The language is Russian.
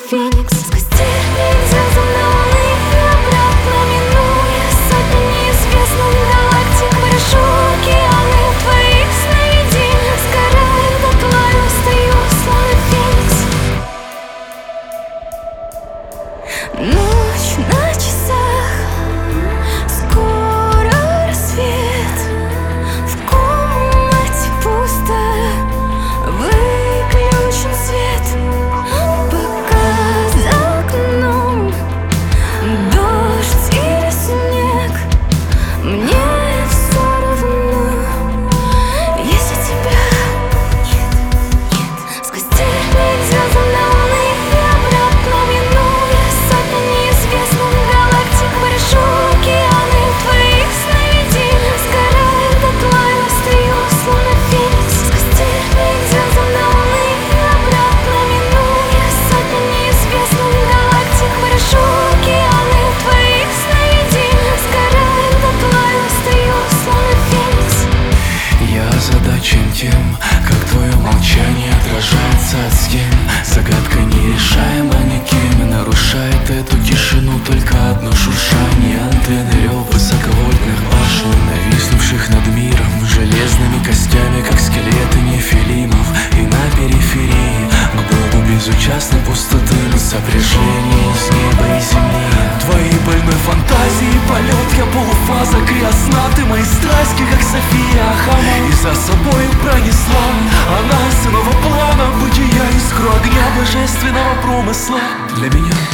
феникс. Сквозь тернии звезд на луны и обратно, минуя сотни неизвестных галактик. Выношу океаны твоих сновидений, сгораю дотла и устаю, словно феникс. Ночь на часах, скоро рассвет. В комнате пусто, выключен свет. Пока за окном дождь или снег, мне все равно, если тебя нет. Сквозь тернии звезд на луны и обратно, минуя сотни неизвестных галактик. Выношу океаны твоих сновидений, сгораю дотла и устаю, словно феникс. Сквозь тернии звезд на луны и обратно, минуя сотни неизвестных галактик. Выношу океаны твоих сновидений, сгораю дотла и устаю, словно феникс. Я озадачен тем, как твое молчание отражается от стен. Загадка нерешаема никем, нарушает эту тишину только одно шуршание антенн и рев высоковольтных башен, нависнувших над миром железными костями, как скелеты нефилимов. И на периферии к богу безучастной пустоты на сопряжении с неба и земли. Твоей больной фантазии полет, я полуфаза криосна. Ты мои страсти, как София Ахама, и за собой пронесла она с иного плана бытия, искру огня божественного промысла. Для меня